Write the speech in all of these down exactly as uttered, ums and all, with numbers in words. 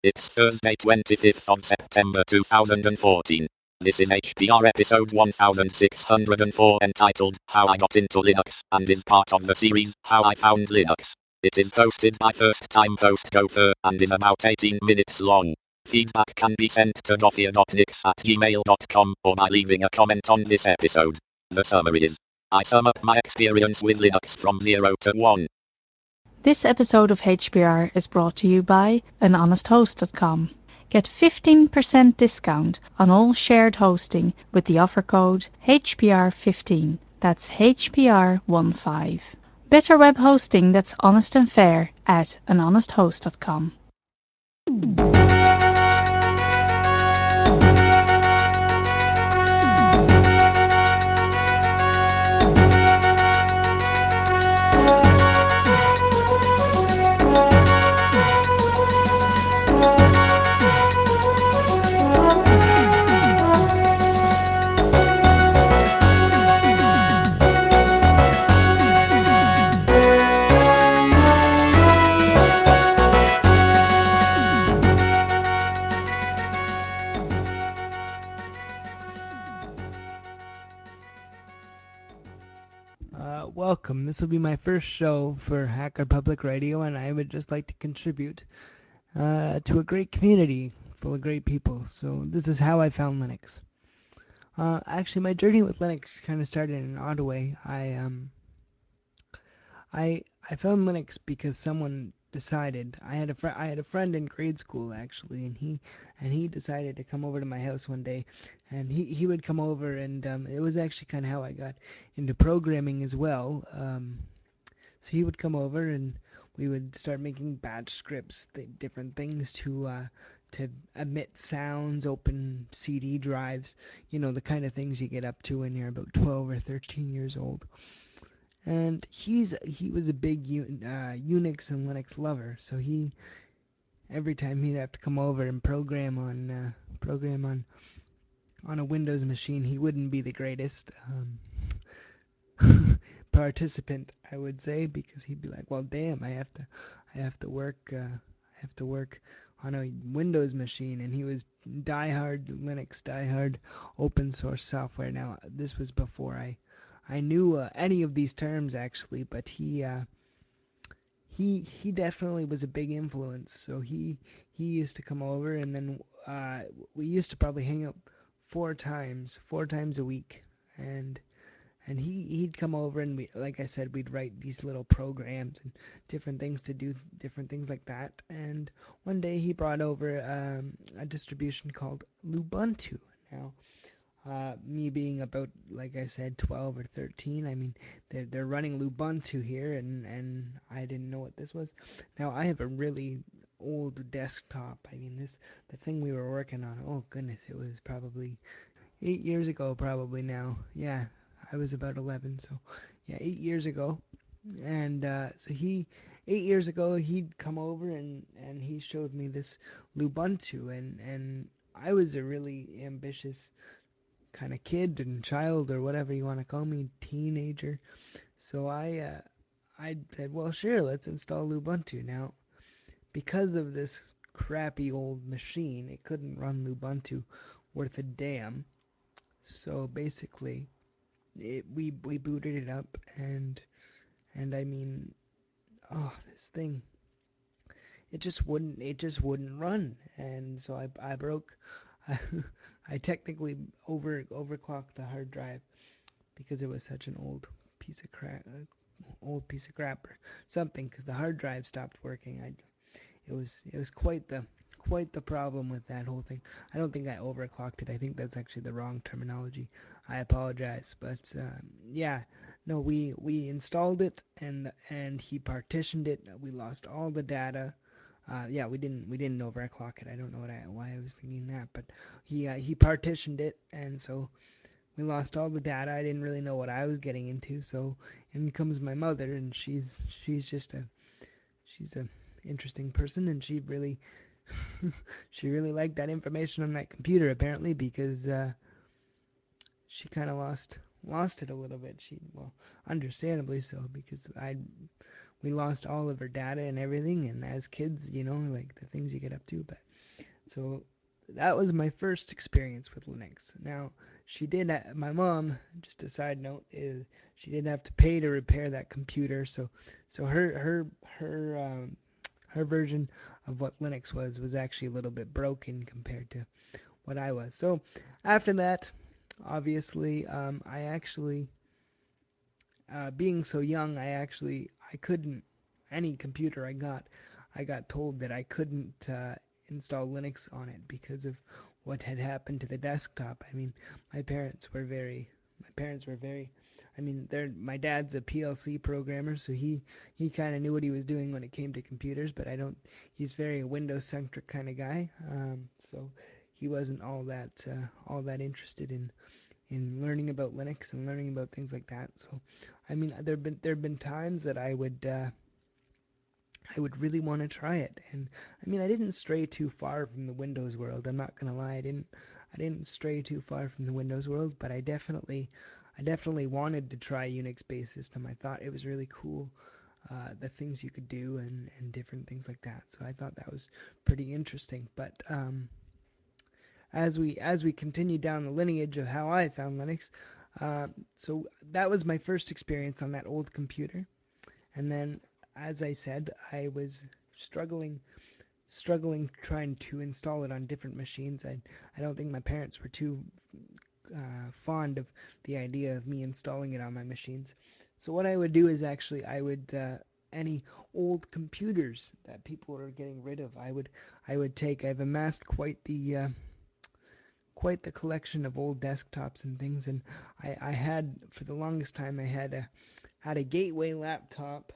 It's Thursday, twenty-fifth of September two thousand fourteen. This is H P R episode one thousand six hundred four entitled How I Got Into Linux and is part of the series How I Found Linux. It is hosted by First Time Host Gopher and is about eighteen minutes long. Feedback can be sent to gofia dot nix at gmail dot com or by leaving a comment on this episode. The summary is, I sum up my experience with Linux from zero to one. This episode of H P R is brought to you by an honest host dot com. Get fifteen percent discount on all shared hosting with the offer code H P R fifteen. That's H P R fifteen. Better web hosting that's honest and fair at an honest host dot com. Uh, welcome. This will be my first show for Hacker Public Radio, and I would just like to contribute uh, to a great community full of great people. So this is how I found Linux. Uh, actually, my journey with Linux kind of started in an odd way. I um, I I found Linux because someone decided I had a fr- I had a friend in grade school actually, and he and he decided to come over to my house one day, and he, he would come over, and um, it was actually kind of how I got into programming as well. Um, so he would come over, and we would start making batch scripts, th- different things to uh, to emit sounds, open C D drives, you know, the kind of things you get up to when you're about twelve or thirteen years old. And he's he was a big uh, Unix and Linux lover, so he every time he'd have to come over and program on uh, program on on a Windows machine, he wouldn't be the greatest um, participant, I would say, because he'd be like, "Well, damn, I have to, I have to work, uh, I have to work on a Windows machine," and he was diehard Linux, diehard open source software. Now, this was before I, I knew uh, any of these terms actually, but he. Uh, he he definitely was a big influence. So he he used to come over, and then uh, we used to probably hang out four times, four times a week, and and he he'd come over, and we, like I said, we'd write these little programs and different things to do different things like that. And one day he brought over um, a distribution called Lubuntu. Now, uh, me being about, like I said, twelve or thirteen, I mean, they're, they're running Lubuntu here, and, and I didn't know what this was. Now, I have a really old desktop. I mean, this the thing we were working on, oh goodness, it was probably eight years ago, probably now. Yeah, I was about eleven, so yeah, eight years ago. And uh, so he, eight years ago, he'd come over, and, and he showed me this Lubuntu, and, and I was a really ambitious kind of kid and child, or whatever you want to call me, teenager. So I uh, I said, well, sure, let's install Ubuntu. Now, because of this crappy old machine, it couldn't run Ubuntu worth a damn. So basically, it, we we booted it up, and and I mean, oh, this thing, it just wouldn't it just wouldn't run, and so I I broke. I, I technically over overclocked the hard drive because it was such an old piece of crap, uh, old piece of crap or something. Because the hard drive stopped working. I, it was it was quite the quite the problem with that whole thing. I don't think I overclocked it. I think that's actually the wrong terminology. I apologize, but um, yeah, no, we we installed it, and and he partitioned it. We lost all the data. Uh, yeah, we didn't we didn't overclock it. I don't know what I, why I was thinking that, but he uh, he partitioned it, and so we lost all the data. I didn't really know what I was getting into. So in comes my mother, and she's she's just a she's a interesting person, and she really she really liked that information on that computer apparently, because uh, she kind of lost lost it a little bit. She, well, understandably so, because I we lost all of her data and everything, and as kids, you know, like the things you get up to. But So that was my first experience with Linux. Now, she did, my mom, just a side note, is she didn't have to pay to repair that computer. So, so her, her, her, um, her version of what Linux was was actually a little bit broken compared to what I was. So after that, obviously, um, I actually, uh, being so young, I actually I couldn't any computer I got, I got told that I couldn't uh, install Linux on it because of what had happened to the desktop. I mean, my parents were very my parents were very I mean, they're my dad's a P L C programmer, so he he kind of knew what he was doing when it came to computers, but I don't he's very Windows centric kind of guy. Um, so he wasn't all that uh, all that interested in in learning about Linux and learning about things like that. So, I mean, there've been there've been times that I would uh, I would really want to try it, and I mean, I didn't stray too far from the Windows world. I'm not gonna lie, I didn't I didn't stray too far from the Windows world, but I definitely I definitely wanted to try Unix-based system. I thought it was really cool. Uh, the things you could do and, and different things like that. So I thought that was pretty interesting. But um, as we as we continue down the lineage of how I found Linux. Um, so that was my first experience on that old computer, and then, as I said, I was struggling struggling trying to install it on different machines. I I don't think my parents were too uh, fond of the idea of me installing it on my machines. So what I would do is actually I would uh, any old computers that people are getting rid of, I would I would take. I've amassed quite the uh, quite the collection of old desktops and things, and I, I had for the longest time I had a had a Gateway laptop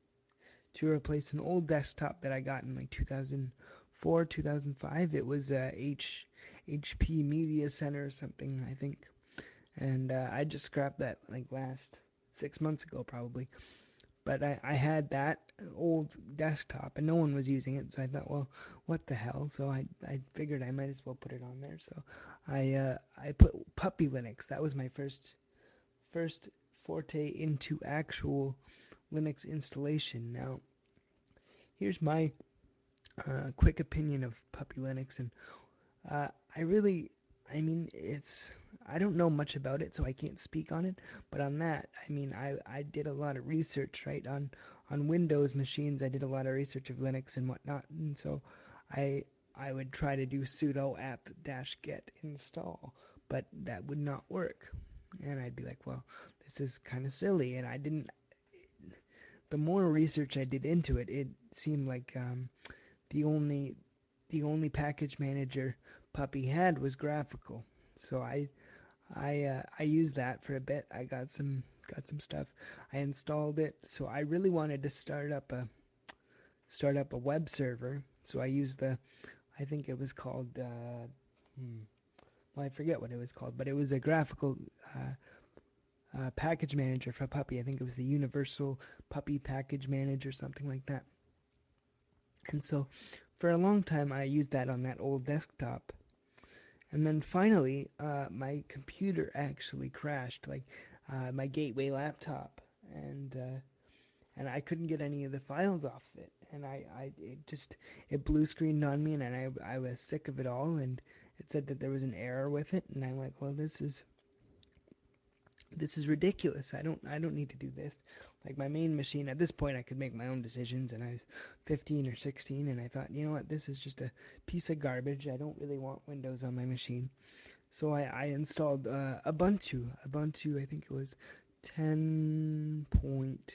to replace an old desktop that I got in like two thousand four, two thousand five. It was a H HP Media Center or something, I think, and uh, I just scrapped that like last six months ago probably. But I, I had that old desktop and no one was using it, so I thought, well, what the hell? So I, I figured I might as well put it on there. So I uh, I put Puppy Linux. That was my first first forte into actual Linux installation. Now, here's my uh, quick opinion of Puppy Linux, and uh, I really, I mean, it's I don't know much about it, so I can't speak on it. But on that, I mean, I, I did a lot of research, right, on on Windows machines. I did a lot of research of Linux and whatnot, and so I I would try to do sudo apt dash get install, but that would not work, and I'd be like, well, this is kind of silly, and I didn't. The more research I did into it, it seemed like um, the only the only package manager Puppy had was graphical. So I I uh, I used that for a bit. I got some got some stuff. I installed it. So I really wanted to start up a start up a web server. So I used the I think it was called uh, hmm, well I forget what it was called, but it was a graphical uh, uh, package manager for Puppy. I think it was the Universal Puppy Package Manager, something like that. And so for a long time I used that on that old desktop. And then finally, uh, my computer actually crashed, like uh, my Gateway laptop, and uh, and I couldn't get any of the files off it, and I, I it just it blue screened on me, and I I was sick of it all, and it said that there was an error with it, and I'm like, well, this is this is ridiculous. I don't I don't need to do this. Like my main machine at this point, I could make my own decisions, and I was fifteen or sixteen, and I thought, you know what, this is just a piece of garbage. I don't really want Windows on my machine. So I, I installed uh, Ubuntu. Ubuntu, I think it was ten point,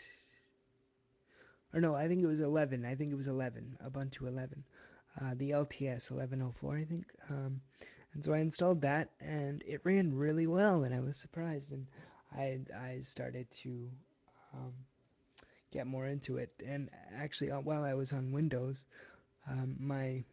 or no, I think it was eleven. I think it was eleven. Ubuntu eleven, uh, the L T S eleven oh four, I think. Um, and so I installed that, and it ran really well, and I was surprised. And I I started to um, get more into it. And actually, uh, while I was on Windows, um, my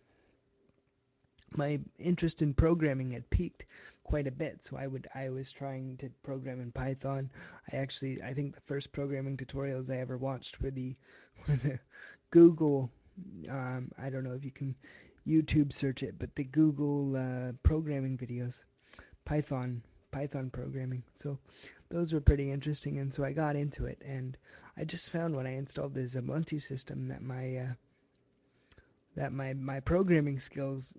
my interest in programming had peaked quite a bit. So I would I was trying to program in Python. I actually I think the first programming tutorials I ever watched were the, were the Google. Um, I don't know if you can YouTube search it, but the Google uh, programming videos, Python Python programming. So those were pretty interesting, and so I got into it. And I just found when I installed this Ubuntu system that my uh, that my my programming skills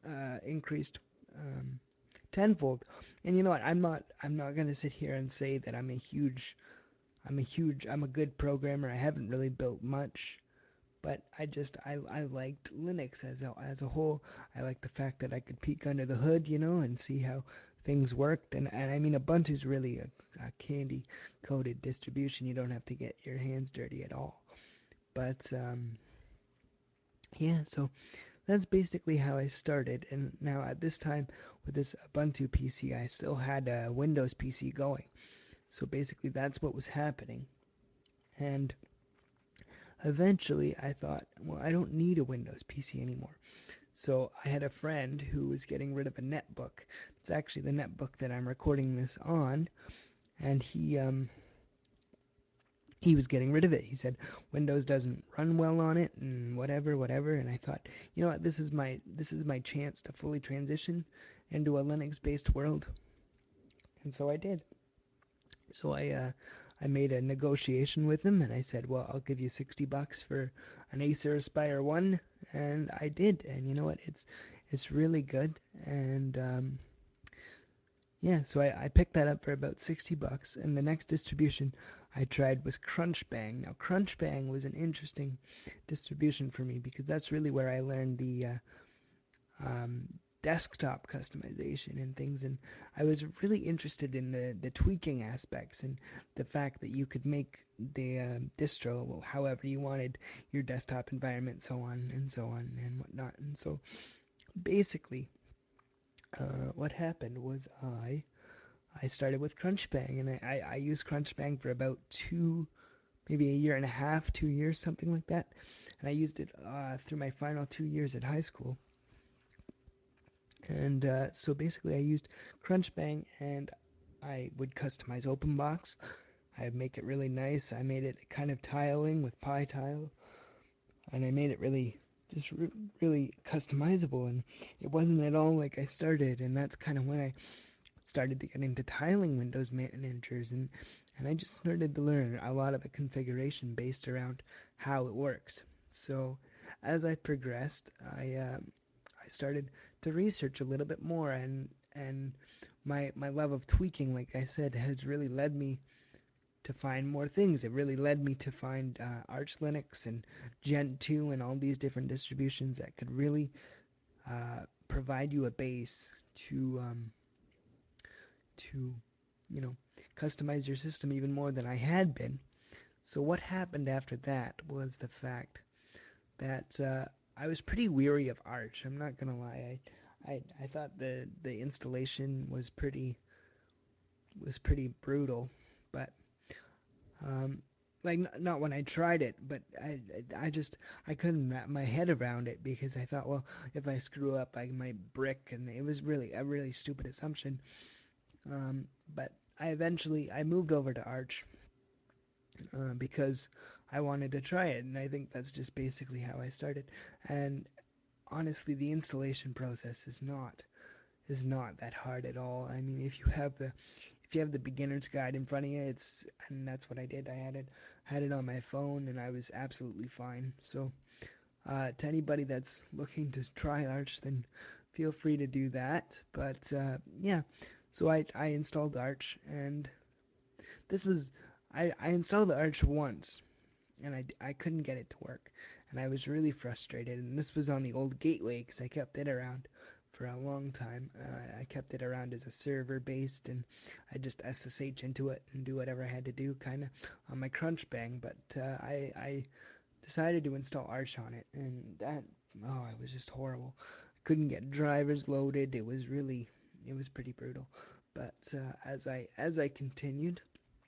uh, increased um, tenfold. And you know what? I'm not I'm not gonna sit here and say that I'm a huge I'm a huge I'm a good programmer. I haven't really built much, but I just I, I liked Linux as a, as a whole. I liked the fact that I could peek under the hood, you know, and see how things worked. And, and I mean, Ubuntu's really a, a candy coated distribution. You don't have to get your hands dirty at all. But um, yeah, so that's basically how I started. And now at this time with this Ubuntu P C, I still had a Windows P C going. So basically, that's what was happening. And eventually, I thought, well, I don't need a Windows P C anymore. So I had a friend who was getting rid of a netbook. It's actually the netbook that I'm recording this on, and he um, he was getting rid of it. He said Windows doesn't run well on it, and whatever, whatever. And I thought, you know what, this is my this is my chance to fully transition into a Linux-based world, and so I did. So I uh, I made a negotiation with him, and I said, well, I'll give you sixty bucks for an Acer Aspire One, and I did. And you know what? It's it's really good, and um, yeah. So I, I picked that up for about sixty bucks, and the next distribution I tried was Crunchbang. Now Crunchbang was an interesting distribution for me because that's really where I learned the uh, um, desktop customization and things, and I was really interested in the the tweaking aspects and the fact that you could make the uh, distro however you wanted your desktop environment, so on and so on and whatnot. And so basically uh, what happened was I I started with Crunchbang, and I, I, I used Crunchbang for about two maybe a year and a half, two years, something like that. And I used it uh, through my final two years at high school. And uh, so basically, I used Crunchbang, and I would customize OpenBox. I'd make it really nice. I made it kind of tiling with PyTile, and I made it really, just re- really customizable. And it wasn't at all like I started, and that's kind of when I started to get into tiling Windows managers, and and I just started to learn a lot of the configuration based around how it works. So as I progressed, I um, I started to research a little bit more, and and my my love of tweaking, like I said, has really led me to find more things. It really led me to find uh, Arch Linux and Gentoo and all these different distributions that could really uh, provide you a base to um, to you know customize your system even more than I had been. So what happened after that was the fact that uh, I was pretty weary of Arch. I'm not gonna lie. I, I I thought the the installation was pretty was pretty brutal, but um, like n- not when I tried it, but I I just I couldn't wrap my head around it because I thought, well, if I screw up, I might brick, and it was really a really stupid assumption. Um, but I eventually I moved over to Arch uh, because I wanted to try it, and I think that's just basically how I started. And honestly, the installation process is not is not that hard at all. I mean, if you have the if you have the beginner's guide in front of you, it's and that's what I did. I had it had it on my phone, and I was absolutely fine. So, uh, to anybody that's looking to try Arch, then feel free to do that. But uh, yeah, so I I installed Arch, and this was I I installed the Arch once, and I, I couldn't get it to work, and I was really frustrated. And this was on the old gateway because I kept it around for a long time. Uh, I kept it around as a server based, and I just S S H into it and do whatever I had to do, kind of on my Crunchbang. But uh, I I decided to install Arch on it, and that oh, it was just horrible. I couldn't get drivers loaded. It was really it was pretty brutal. But uh, as I as I continued,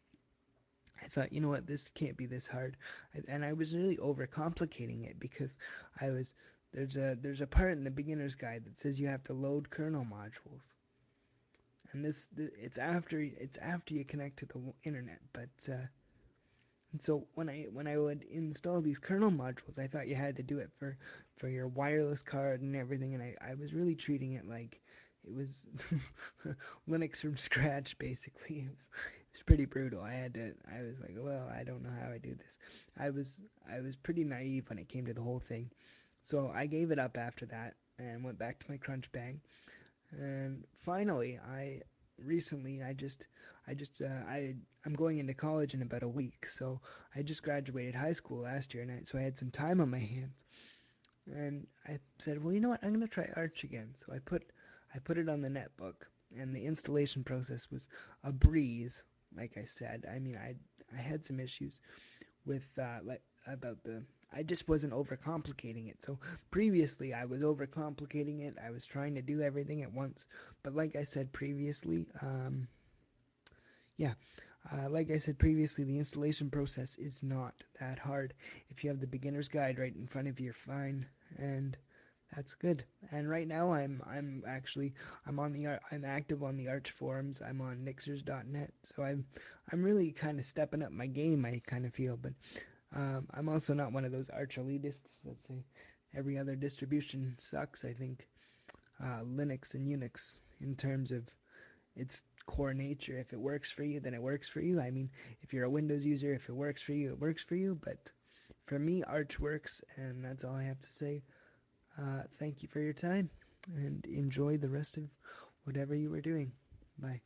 I thought, you know what, this can't be this hard, and I was really overcomplicating it because I was there's a there's a part in the beginner's guide that says you have to load kernel modules, and this it's after it's after you connect to the internet. But uh, and so when I when I would install these kernel modules, I thought you had to do it for for your wireless card and everything, and I I was really treating it like it was Linux from scratch, basically. It was it was pretty brutal. I had to I was like, well, I don't know how I do this. I was I was pretty naive when it came to the whole thing. So I gave it up after that, and went back to my crunch bag. And finally, I recently I just I just uh, I I'm going into college in about a week. So I just graduated high school last year, and I, so I had some time on my hands. And I said, well, you know what? I'm gonna try Arch again. So I put I put it on the netbook, and the installation process was a breeze. Like I said, I mean, I I had some issues with uh, like about the I just wasn't overcomplicating it. So previously I was overcomplicating it. I was trying to do everything at once. But like I said previously, um, yeah, uh, like I said previously, the installation process is not that hard. If you have the beginner's guide right in front of you, you're fine, and that's good. And right now, I'm I'm actually I'm on the I'm active on the Arch forums. I'm on Nixers dot net, so I'm I'm really kind of stepping up my game. I kind of feel, but um, I'm also not one of those Arch elitists that say every other distribution sucks. I think uh, Linux and Unix, in terms of its core nature, if it works for you, then it works for you. I mean, if you're a Windows user, if it works for you, it works for you. But for me, Arch works, and that's all I have to say. Uh, thank you for your time, and enjoy the rest of whatever you were doing. Bye.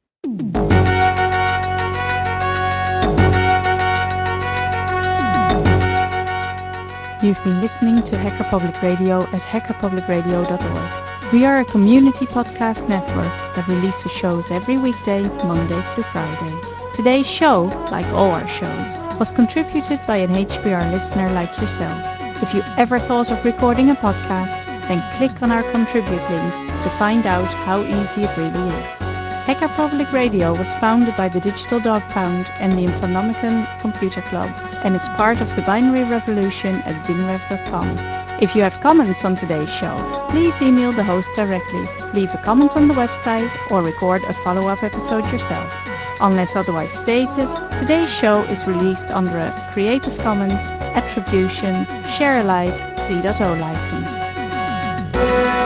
You've been listening to Hacker Public Radio at hacker public radio dot org. We are a community podcast network that releases shows every weekday, Monday through Friday. Today's show, like all our shows, was contributed by an H P R listener like yourself. If you ever thought of recording a podcast, then click on our contribute link to find out how easy it really is. Hacker Public Radio was founded by the Digital Dog Pound and the Infonomicon Computer Club and is part of the Binary Revolution at binrev dot com. If you have comments on today's show, please email the host directly, leave a comment on the website, or record a follow-up episode yourself. Unless otherwise stated, today's show is released under a Creative Commons Attribution Share Alike three point oh license.